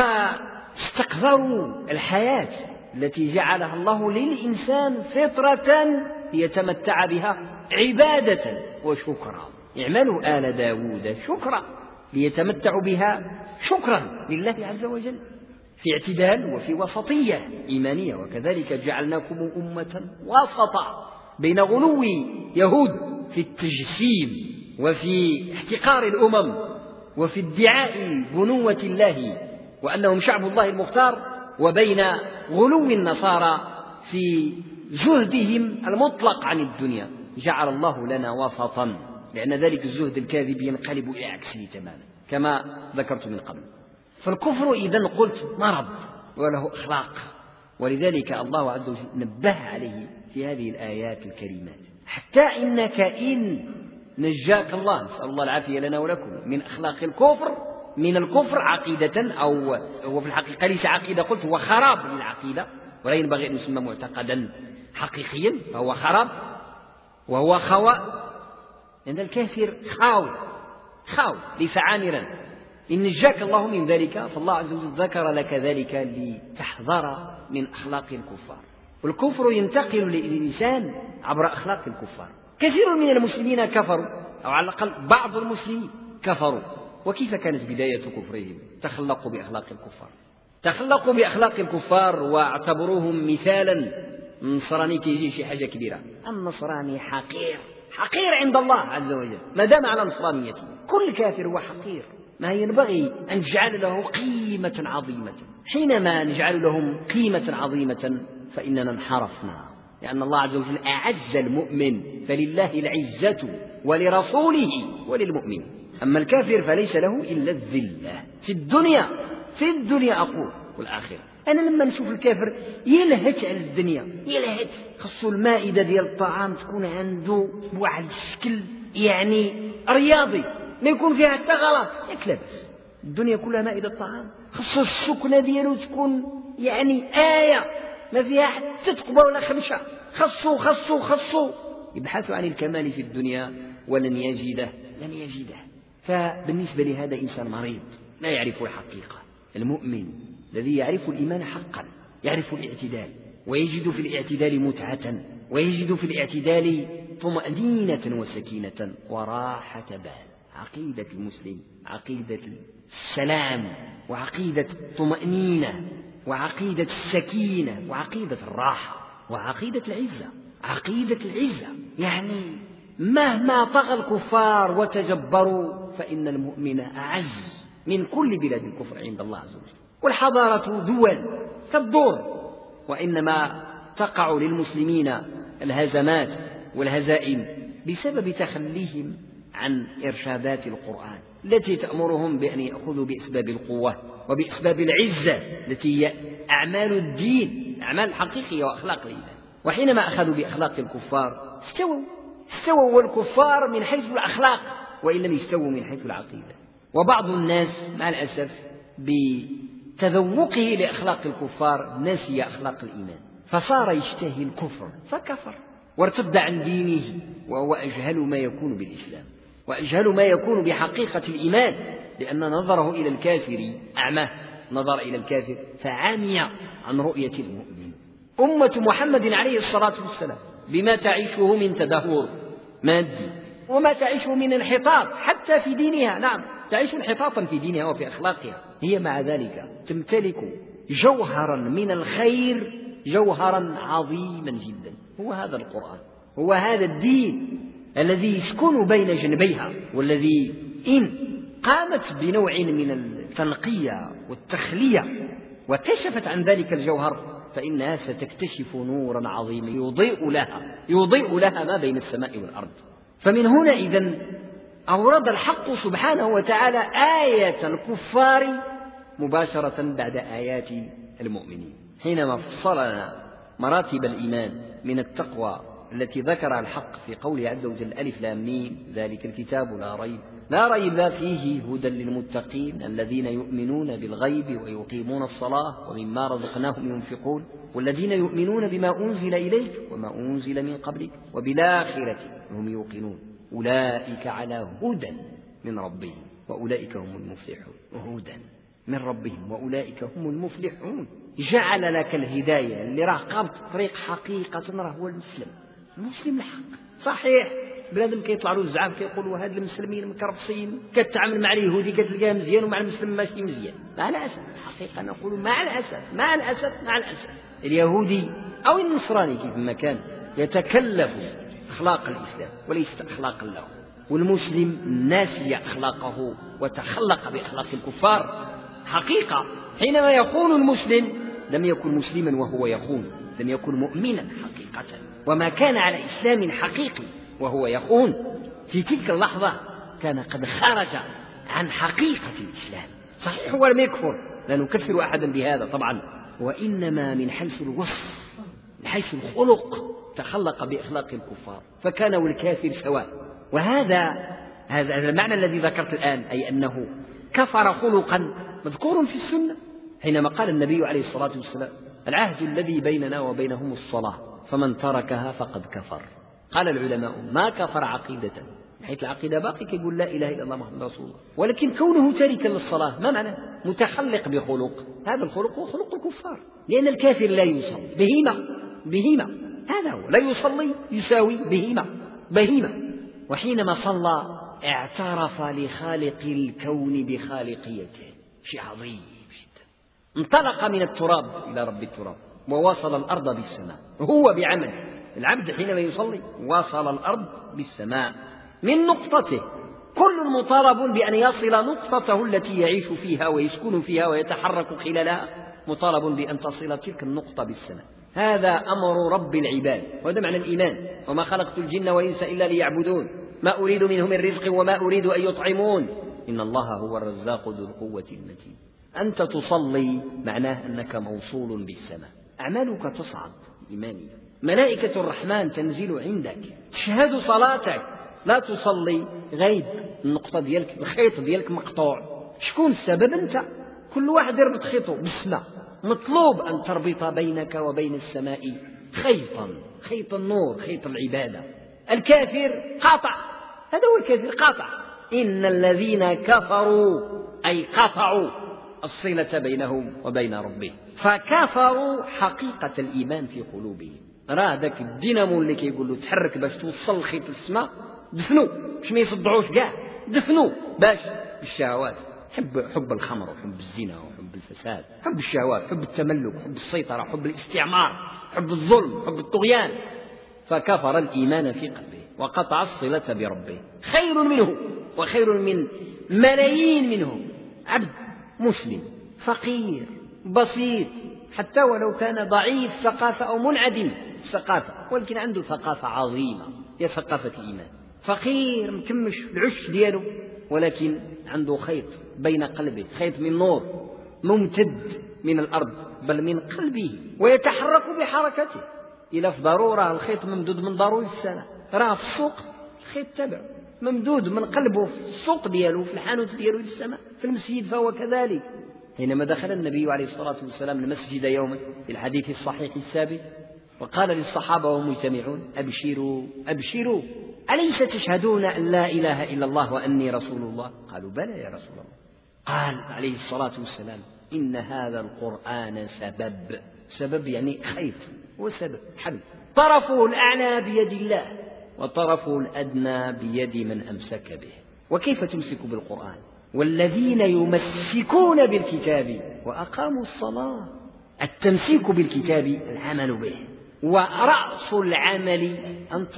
فاستقذروا الحياة التي جعلها الله للإنسان فطرة يتمتع بها عبادة وشكرا. اعملوا آل داود شكرا، ليتمتعوا بها شكرا لله عز وجل في اعتدال وفي وسطية إيمانية. وكذلك جعلناكم أمة وسطا بين غلو يهود في التجسيم وفي احتقار الأمم وفي ادعاء بنوة الله وأنهم شعب الله المختار، وبين غلو النصارى في زهدهم المطلق عن الدنيا. جعل الله لنا وسطا، لأن ذلك الزهد الكاذب ينقلب إلى عكسه تماما كما ذكرت من قبل. فالكفر إذن قلت مرض وله أخلاق، ولذلك الله عز وجل نبه عليه في هذه الآيات الكريمات. حتى إنك إن نجاك الله، نسأل الله العافية لنا ولكم، من أخلاق الكفر، من الكفر عقيدة، أو هو في الحقيقة ليس عقيدة، قلت هو خراب للعقيدة، ولا ينبغي أن يسمى معتقدا حقيقيا، فهو خراب وهو خواء. لأن الكافر خاوي ليس عامرا. إن نجاك الله من ذلك، فالله عز وجل ذكر لك ذلك لتحذر من أخلاق الكفار. والكفر ينتقل للإنسان عبر أخلاق الكفار. كثير من المسلمين كفروا، أو على الأقل بعض المسلمين كفروا. وكيف كانت بداية كفرهم؟ تخلقوا بأخلاق الكفار واعتبروهم مثالا. النصراني كيجي شي حاجة كبيرة، النصراني حقير عند الله عز وجل ما دام على نصرانيته. كل كافر هو حقير، ما ينبغي أن نجعل له قيمة عظيمة. حينما نجعل لهم قيمة عظيمة فإننا انحرفنا، لأن الله عز وجل أعز المؤمن، فلله العزة ولرسوله وللمؤمن. أما الكافر فليس له إلا الذلة في الدنيا أقول والآخرة. أنا لما نشوف الكافر يلهج على الدنيا، خصو المائدة ديال الطعام تكون عنده بواحد الشكل يعني رياضي ما يكون فيها حتى غلط، ياك لاباس. الدنيا كلها مائدة طعام، خصو السكنة ديالو تكون يعني آية ما فيها حتى تقبل ولا خمشة. خصو يبحث عن الكمال في الدنيا ولن يجده. فبالنسبة لهذا إنسان مريض لا يعرف الحقيقة. المؤمن الذي يعرف الإيمان حقا يعرف الاعتدال، ويجد في الاعتدال متعة، ويجد في الاعتدال طمأنينة وسكينة وراحة بال. عقيدة المسلم عقيدة السلام، وعقيدة الطمأنينة، وعقيدة السكينة، وعقيدة الراحة، وعقيدة العزة. يعني مهما طغى الكفار وتجبروا فإن المؤمن أعز من كل بلاد الكفر عند الله عز وجل. والحضارة دول كالدور، وإنما تقع للمسلمين الهزمات والهزائم بسبب تخليهم عن إرشادات القرآن التي تأمرهم بأن يأخذوا بأسباب القوة وبأسباب العزة التي هي أعمال الدين، أعمال حقيقية وأخلاق الإيمان. وحينما أخذوا بأخلاق الكفار استووا الكفار من حيث الأخلاق وإن لم يستووا من حيث العقيدة. وبعض الناس مع الأسف بتذوقه لأخلاق الكفار نسي أخلاق الإيمان، فصار يشتهي الكفر فكفر وارتد عن دينه، وهو أجهل ما يكون بالإسلام وأجهل ما يكون بحقيقة الإيمان، لأن نظره إلى الكافر أعماه، نظر إلى الكافر فعمي عن رؤية المؤمن. أمة محمد عليه الصلاة والسلام بما تعيشه من تدهور مادي وما تعيشه من انحطاط حتى في دينها، نعم تعيش انحطاطا في دينها وفي أخلاقها، هي مع ذلك تمتلك جوهرا من الخير، جوهرا عظيما جدا. هو هذا القرآن، هو هذا الدين الذي يسكن بين جنبيها، والذي إن قامت بنوع من التنقية والتخلية وكشفت عن ذلك الجوهر فإنها ستكتشف نورا عظيما يضيء لها ما بين السماء والأرض. فمن هنا إذن أورد الحق سبحانه وتعالى آية الكفار مباشرة بعد آيات المؤمنين، حينما فصل لنا مراتب الإيمان من التقوى التي ذكرها الحق في قوله عز وجل ألف لام ميم ذلك الكتاب لا ريب فيه هدى للمتقين الذين يؤمنون بالغيب ويقيمون الصلاة ومما رزقناهم ينفقون والذين يؤمنون بما أنزل إليك وما أنزل من قبلك وبالآخرة هم يوقنون أولئك على هدى من ربهم وأولئك هم المفلحون. هدى من ربهم وأولئك هم المفلحون، جعل لك الهداية اللي راه قابط طريق حقيقة راه هو المسلم الحق. صحيح بلادهم كيطلع له الزعاف كيقولوا هاد المسلمين المكرفسين، كتعامل مع اليهودي كتلقاه مزيان ومع المسلم ماشي مزيان. مع الأسف الحقيقة نقول مع الأسف اليهودي أو النصراني كيف ما كان يتكلف أخلاق الإسلام وليست أخلاقا له، والمسلم ناسي أخلاقه وتخلق بأخلاق الكفار. حقيقة حينما يكون المسلم لم يكن مسلما وهو يخون، لم يكن مؤمنا حقيقة، وما كان على إسلام حقيقي وهو يخون في تلك اللحظة كان قد خرج عن حقيقة الإسلام. صحيح هو لم يكفر، لا نكفر أحدا بهذا طبعا، وإنما من حيث الوصف من حيث الخلق تخلق بأخلاق الكفار فكان والكافر سواء. وهذا المعنى الذي ذكرت الآن، أي أنه كفر خلقا مذكور في السنة، حينما قال النبي عليه الصلاة والسلام العهد الذي بيننا وبينهم الصلاة فمن تركها فقد كفر. قال العلماء ما كفر عقيدة، حيث العقيدة باقي كيقول لا إله إلا الله محمد رسول الله، ولكن كونه تاركا للصلاة ما معنى؟ متخلق بخلق، هذا الخلق هو خلق الكفار، لأن الكافر لا يصلي بهيمة هذا هو، لا يصلي يساوي بهيمة. وحينما صلى اعترف لخالق الكون بخالقيته، شيء عظيم جدا. انطلق من التراب إلى رب التراب ووصل الأرض بالسماء، هو بعمل العبد حينما يصلي وصل الأرض بالسماء من نقطته. كل مطالب بأن يصل نقطته التي يعيش فيها ويسكن فيها ويتحرك خلالها، مطالب بأن تصل تلك النقطة بالسماء. هذا أمر رب العباد، وهذا معنى الإيمان، وما خلقت الجن والإنس إلا ليعبدون ما أريد منهم من رزق وما أريد أن يطعمون إن الله هو الرزاق ذو القوة المتين. أنت تصلي معناه أنك موصول بالسماء، أعمالك تصعد إيمانيا، ملائكة الرحمن تنزل عندك تشهد صلاتك، لا تصلي غيب، النقطة ديالك الخيط ديالك مقطوع. شكون السبب؟ أنت. كل واحد يربط خيطه بالسماء، مطلوب أن تربط بينك وبين السماء خيط النور، خيط العبادة. الكافر قاطع، هذا هو الكافر قاطع. إن الذين كفروا أي قطعوا الصلة بينهم وبين ربهم، فكفروا حقيقة الإيمان في قلوبهم. راه ذاك الدينامو اللي كيقول له تحرك باش توصل خيط السماء دفنوا، باش ما يصدعوش كاع، دفنوا باش بالشهوات، حب الخمر وحب الزنا وحب الفساد، حب الشهوات، حب التملك، حب السيطرة، حب الاستعمار، حب الظلم، حب الطغيان. فكفر الإيمان في قلبه وقطع الصلة بربه. خير منه وخير من ملايين منهم عبد مسلم فقير بسيط، حتى ولو كان ضعيف ثقافة أو منعدم ثقافة، ولكن عنده ثقافة عظيمة هي ثقافة الإيمان. فقير مكمش العش دياله، ولكن عنده خيط بين قلبه، خيط من نور ممتد من الأرض بل من قلبه، ويتحرك بحركته. إلى في ضرورة الخيط ممدود من ضروري السنة، راه في السوق الخيط تبع ممدود من قلبه في السوق دياله، في الحانوت دياله للسماء. في المسجد فهو كذلك. حينما دخل النبي عليه الصلاة والسلام المسجد يوما في الحديث الصحيح الثابت وقال للصحابة وهم مجتمعون أبشروا أليس تشهدون أن لا إله إلا الله وأني رسول الله؟ قالوا بلى يا رسول الله. قال عليه الصلاة والسلام إن هذا القرآن سبب يعني خيط، وسبب حبل، طرفه الأعلى بيد الله وطرفه الأدنى بيد من أمسك به. وكيف تمسك بالقرآن؟ والذين يمسكون بالكتاب وأقاموا الصلاة. التمسيك بالكتاب العمل به، ورأس العمل أن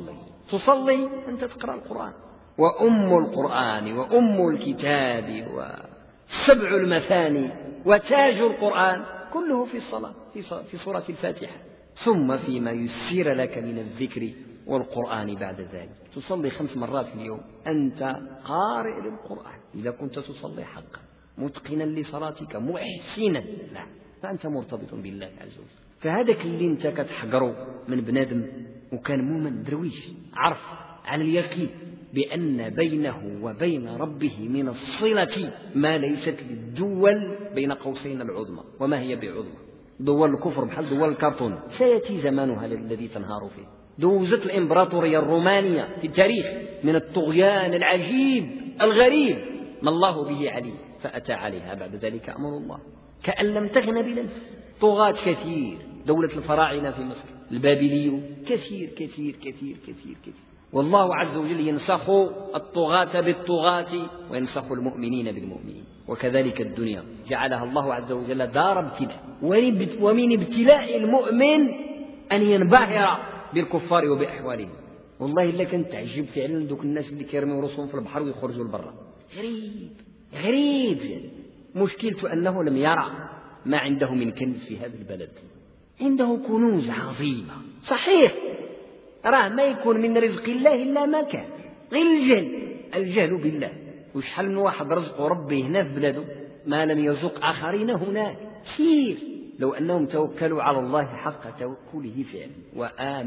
تصلي أنت تقرأ القرآن، وأم القرآن وأم الكتاب وسبع المثاني وتاج القرآن كله في الصلاة، في سورة الفاتحة. ثم فيما يسير لك من الذكر والقرآن بعد ذلك. تصلي 5 مرات في اليوم، أنت قارئ للقرآن إذا كنت تصلي حقا، متقنا لصلاتك، محسنا، لا، فأنت مرتبط بالله عز وجل. فهذاك اللي أنت كتحقره من بنادم وكان مؤمن درويش، عرف على اليقين بأن بينه وبين ربه من الصلة ما ليست للدول بين قوسين العظمى. وما هي بعظمى؟ دول الكفر بحال دول الكرتون، سيأتي زمانها الذي تنهار فيه. دوزت الإمبراطورية الرومانية في التاريخ من الطغيان العجيب الغريب ما الله به عليه، فأتى عليها بعد ذلك أمر الله كأن لم تغن بالأمس. طغاة كثير، دولة الفراعنة في مصر، البابلي، كثير كثير كثير كثير كثير. والله عز وجل ينسخ الطغاة بالطغاة وينسخ المؤمنين بالمؤمنين. وكذلك الدنيا جعلها الله عز وجل دار ابتلاء، ومن ابتلاء المؤمن أن ينبهر بالكفار وبأحوالهم. والله إلا كنت تعجب فعلا دوك الناس اللي كيرموا رؤوسهم في البحر ويخرجوا لبرا، غريب غريب فعلا. مشكلته أنه لم يرى ما عنده من كنز في هذا البلد. عنده كنوز عظيمة صحيح، راه ما يكون من رزق الله إلا ما كان، غير الجهل بالله. وشحال من واحد رزقه ربي هنا في بلاده ما لم يرزق آخرين هناك كثير، لو أنهم توكلوا على الله حق توكله فعلا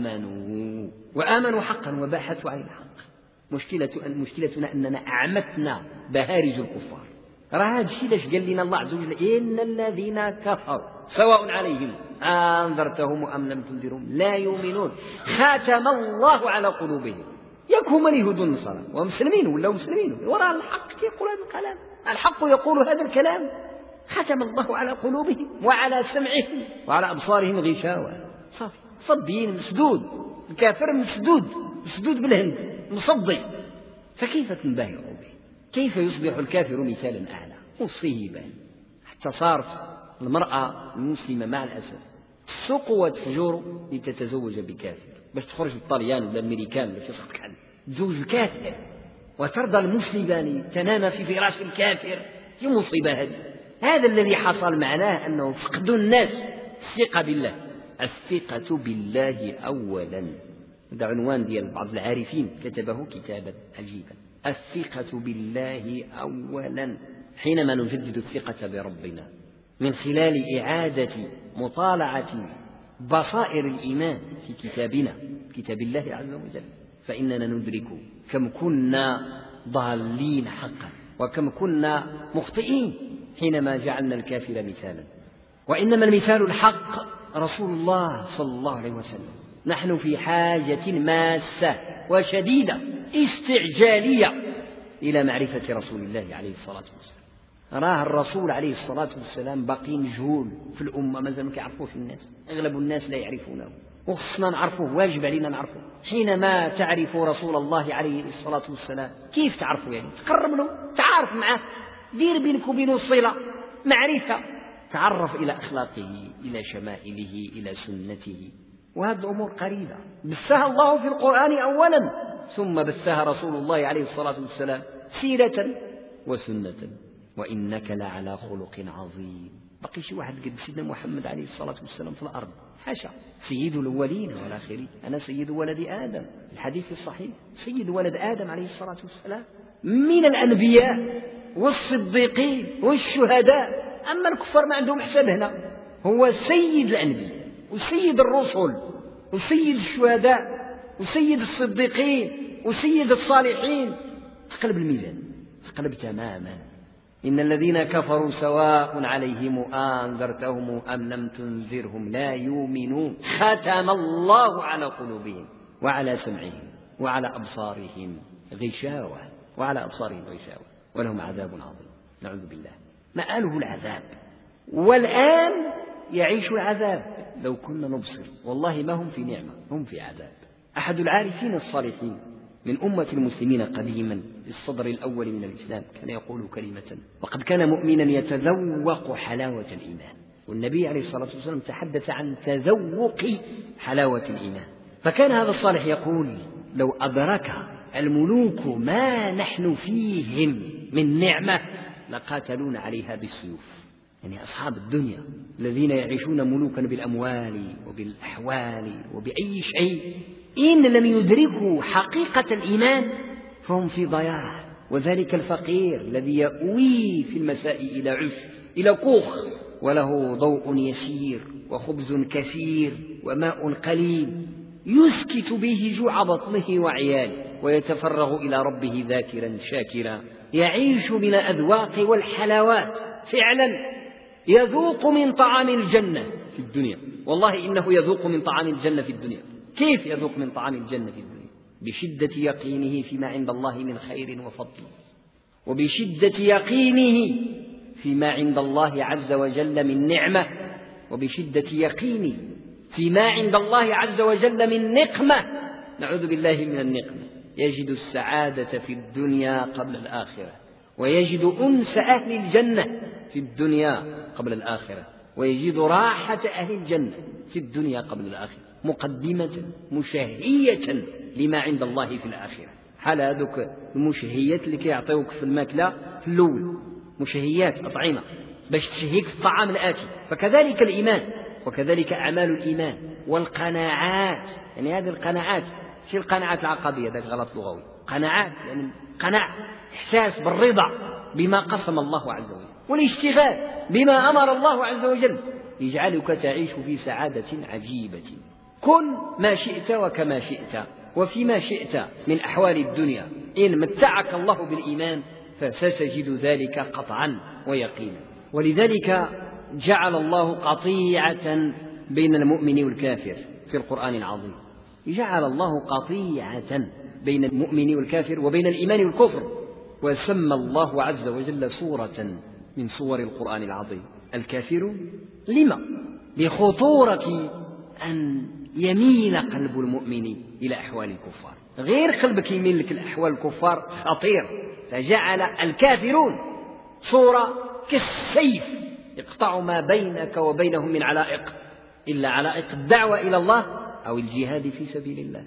وآمنوا حقا وبحثوا عن الحق. مشكلتنا أننا أعمتنا بهارج الكفار. راه هذا الشيء لاش قال لنا الله عز وجل إن الذين كفروا سواء عليهم أنذرتهم أم لم تنذرهم لا يؤمنون ختم الله على قلوبهم. يكهم اليهود والنصارى ومسلمين ولا مسلمين وراء الحق يقول هذا الكلام، الحق يقول هذا الكلام. ختم الله على قلوبهم وعلى سمعهم وعلى أبصارهم غشاوة. صافي، صدين مسدود، الكافر مسدود بالهند مصدي. فكيف تنبهر به؟ كيف يصبح الكافر مثالا أعلى؟ مصيبة. حتى صارت المرأة المسلمة مع الأسف تسوق وتفجر لتتزوج بكافر باش تخرج للطليان ولا الأمريكان ولا في صدق تزوج الكافر، وترضى المسلمة تنام في فراش الكافر. في مصيبة هذا الذي حصل معناه أنه فقدوا الناس الثقة بالله. الثقة بالله أولا، هذا عنوان ديال بعض العارفين كتبه كتابا عجيبا. الثقة بالله أولا. حينما نجدد الثقة بربنا من خلال إعادة مطالعة بصائر الإيمان في كتابنا كتاب الله عز وجل، فإننا ندرك كم كنا ضالين حقا وكم كنا مخطئين حينما جعلنا الكافر مثالا. وإنما المثال الحق رسول الله صلى الله عليه وسلم. نحن في حاجة ماسة وشديدة استعجالية إلى معرفة رسول الله عليه الصلاة والسلام. راه الرسول عليه الصلاة والسلام باقي مجهول في الأمة، مازال ما كيعرفوش الناس، أغلب الناس لا يعرفونه، وخصنا نعرفوه، واجب علينا نعرفوه. حينما تعرف رسول الله عليه الصلاة والسلام كيف تعرفه؟ يعني تقرب له، تعارف معه، دير بينك وبينه صلة معرفة، تعرف إلى أخلاقه، إلى شمائله، إلى سنته. وهذه الأمور قريبة بثها الله في القرآن أولا، ثم بثها رسول الله عليه الصلاة والسلام سيرة وسنة. وإنك لعلى خلق عظيم. بقي شي واحد قد سيدنا محمد عليه الصلاة والسلام في الأرض؟ حاشا، سيد الأولين والآخرين، أنا سيد ولد آدم، الحديث الصحيح، سيد ولد آدم عليه الصلاة والسلام من الأنبياء والصديقين والشهداء. أما الكفار ما عندهم حساب هنا. هو سيد الأنبياء وسيد الرسل وسيد الشهداء وسيد الصديقين وسيد الصالحين. تقلب الميزان، تقلب تماما. إن الذين كفروا سواء عليهم أنذرتهم أم لم تنذرهم لا يؤمنون ختم الله على قلوبهم وعلى سمعهم وعلى أبصارهم غشاوة ولهم عذاب عظيم. نعوذ بالله، مآله العذاب. والآن يعيش العذاب. لو كنا نبصر والله ما هم في نعمة، هم في عذاب. أحد العارفين الصالحين من أمة المسلمين قديما في الصدر الأول من الإسلام كان يقول كلمة: وقد كان مؤمنا يتذوق حلاوة الإيمان. والنبي عليه الصلاة والسلام تحدث عن تذوق حلاوة الإيمان. فكان هذا الصالح يقول: لو أدرك الملوك ما نحن فيهم من نعمة لقاتلون عليها بالسيوف. يعني أصحاب الدنيا الذين يعيشون ملوكا بالأموال وبالأحوال وبأي شيء إن لم يدركوا حقيقة الإيمان فهم في ضياع. وذلك الفقير الذي يأوي في المساء إلى عش إلى كوخ وله ضوء يسير وخبز كثير وماء قليل يسكت به جوع بطنه وعياله ويتفرغ إلى ربه ذاكرا شاكرا، يعيش من الأذواق والحلاوات، فعلا يذوق من طعام الجنة في الدنيا. والله إنه يذوق من طعام الجنة في الدنيا. كيف يذوق من طعام الجنة في الدنيا؟ بشدة يقينه فيما عند الله من خير وفضل، وبشدة يقينه فيما عند الله عز وجل من نعمة، وبشدة يقينه فيما عند الله عز وجل من نقمة، نعوذ بالله من النقمة. يجد السعادة في الدنيا قبل الآخرة، ويجد أنس أهل الجنة في الدنيا قبل الآخرة، ويجد راحة أهل الجنة في الدنيا قبل الآخرة، مقدمة مشهية لما عند الله في الآخرة. حال هذوك المشهيات اللي كيعطيوك في الماكلة في الأول، مشهيات أطعمة باش تشهيك في الطعام الآتي، فكذلك الإيمان، وكذلك أعمال الإيمان والقناعات. يعني هذه القناعات شي القناعات العقدية، ذاك غلط لغوي، قناعات يعني قناع، إحساس بالرضا بما قسم الله عز وجل، والاشتغال بما أمر الله عز وجل، يجعلك تعيش في سعادة عجيبة. كن ما شئت وكما شئت وفيما شئت من أحوال الدنيا، إن متعك الله بالإيمان فستجد ذلك قطعا ويقينا. ولذلك جعل الله قطيعة بين المؤمن والكافر في القرآن العظيم، جعل الله قطيعة بين المؤمن والكافر وبين الإيمان والكفر، وسمى الله عز وجل سورة من سور القرآن العظيم الكافر. لما؟ لخطورة أن يميل قلب المؤمن إلى أحوال الكفار. غير قلبك يميل لك الأحوال الكفار خطير، فجعل الكافرون صورة كالسيف يقطع ما بينك وبينهم من علائق، إلا علائق الدعوة إلى الله أو الجهاد في سبيل الله،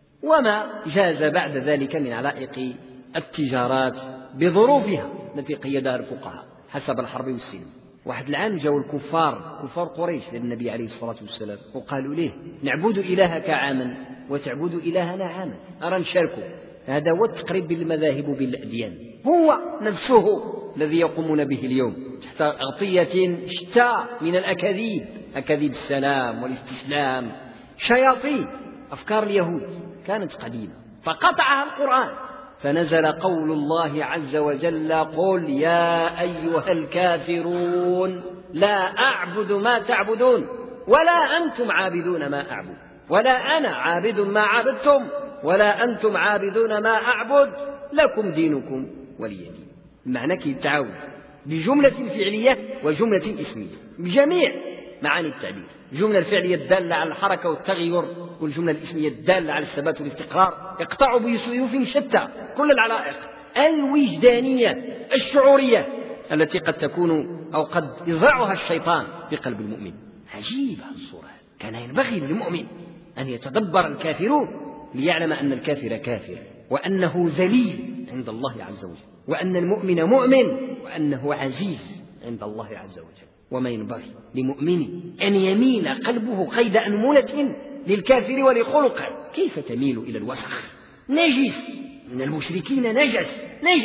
وما جاز بعد ذلك من علائق التجارات بظروفها التي قيدها الفقهاء حسب الحرب والسلم. واحد العام جاءوا الكفار، كفار قريش للنبي عليه الصلاة والسلام، وقالوا له: نعبد إلهك عاما وتعبد إلهنا عاما، أرى نشاركوا. هذا هو التقريب بالمذاهب بالأديان، هو نفسه الذي يقومون به اليوم تحت أغطية شتى من الأكاذيب، أكاذيب السلام والاستسلام، شياطين. أفكار اليهود كانت قديمة فقطعها القرآن، فنزل قول الله عز وجل: قل يا أيها الكافرون لا أعبد ما تعبدون ولا أنتم عابدون ما أعبد ولا أنا عابد ما عبدتم ولا أنتم عابدون ما أعبد لكم دينكم ولي دين. المعنى كيتعاون بجملة فعلية وجملة اسمية بجميع معاني التعبير. الجملة الفعلية الدالة على الحركة والتغير، والجملة الاسمية الدالة على الثبات والاستقرار، يقطع بسيوف شتى كل العلائق الوجدانية الشعورية التي قد تكون أو قد يزرعها الشيطان بقلب المؤمن. عجيبة الصورة. كان ينبغي للمؤمن أن يتدبر الكافرون ليعلم أن الكافر كافر، وأنه ذليل عند الله عز وجل، وأن المؤمن مؤمن، وأنه عزيز عند الله عز وجل. وما ينبغي لمؤمن أن يميل قلبه قيد أنملة للكافر ولخلقه. كيف تميل إلى الوسخ؟ نجس من المشركين، نجس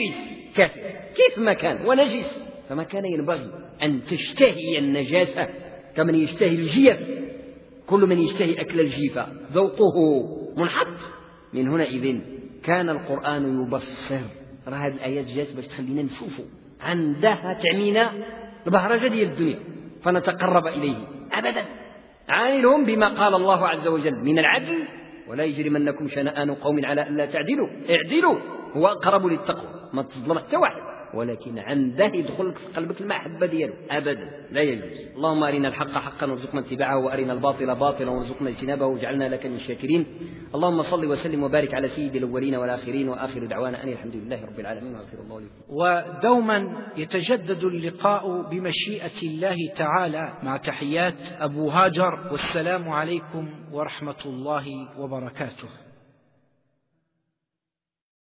كافر كيف ما كان ونجس. فما كان ينبغي أن تشتهي النجاسة كمن يشتهي الجيف. كل من يشتهي أكل الجيفة ذوقه منحط. من هنا إذن كان القرآن يبصر. هذه الآيات جاءت باش تخلينا نشوفوا، عندها تعمينا البهرجة ديال الدنيا فنتقرب إليه أبدا. عاملهم بما قال الله عز وجل من العدل: ولا يجرمنكم شنآن قوم على ألا تعدلوا، اعدلوا هو أقرب للتقوى. ما تظلم حتى واحد، ولكن عنده يدخل في قلبك المحبة دياله أبدا، لا يجوز. اللهم أرنا الحق حقا وارزقنا اتباعه، وأرنا الباطل باطلا وارزقنا اجتنابه، واجعلنا لك من الشاكرين. اللهم صل وسلم وبارك على سيد الأولين والآخرين، وآخر دعوانا أن الحمد لله رب العالمين، وآخر الله لكم. ودوما يتجدد اللقاء بمشيئة الله تعالى، مع تحيات أبو هاجر، والسلام عليكم ورحمة الله وبركاته.